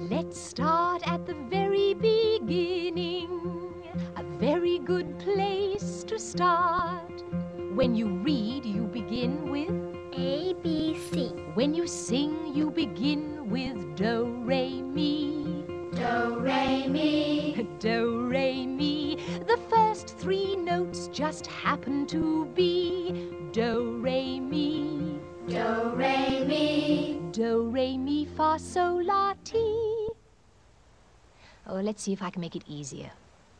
Let's start at the very beginning. A very good place to start. When you read, you begin with A, B, C. When you sing, you begin with do, re, mi. Do, re, mi. Do, re, mi. The first three notes just happen to be do, re, mi. Do, re, mi. Do, re, mi, fa, sol, la, ti. Oh, let's see if I can make it easier.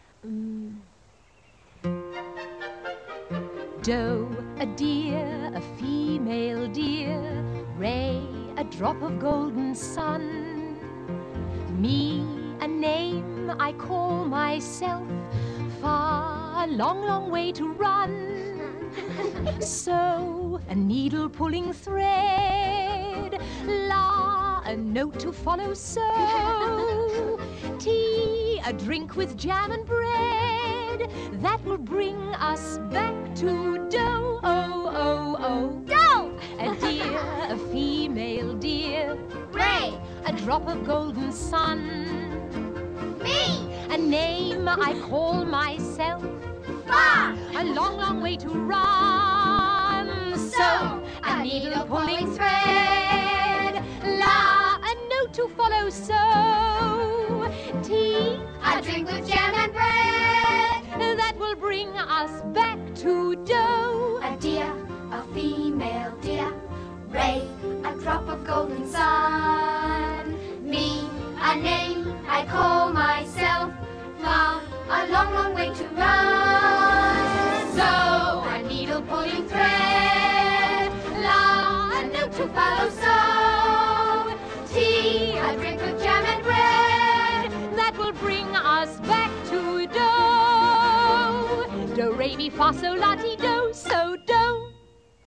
Do, a deer, a female deer. Re, a drop of golden sun. Mi, a name I call myself. Fa, a long, long way to run. So, a needle pulling thread. La, a note to follow. So, tea, a drink with jam and bread. That will bring us back to do. Oh, oh, oh. Do. A deer, a female deer. Re. A drop of golden sun. Mi. A name I call myself. Fa. A long, long way to run. So, a needle pulling thread. La, a note to follow. So, tea, A drink with jam and bread. that will bring us back to do. A deer, a female deer. Re, a drop of golden sun. Me, a name I call myself. Fa, a long, long way to run. So, a needle pulling thread. La, a note to follow. So, tea, a drink with jam and bread. That will bring us back to do. Do, re, mi, fa, sol, la, ti, do. So, do.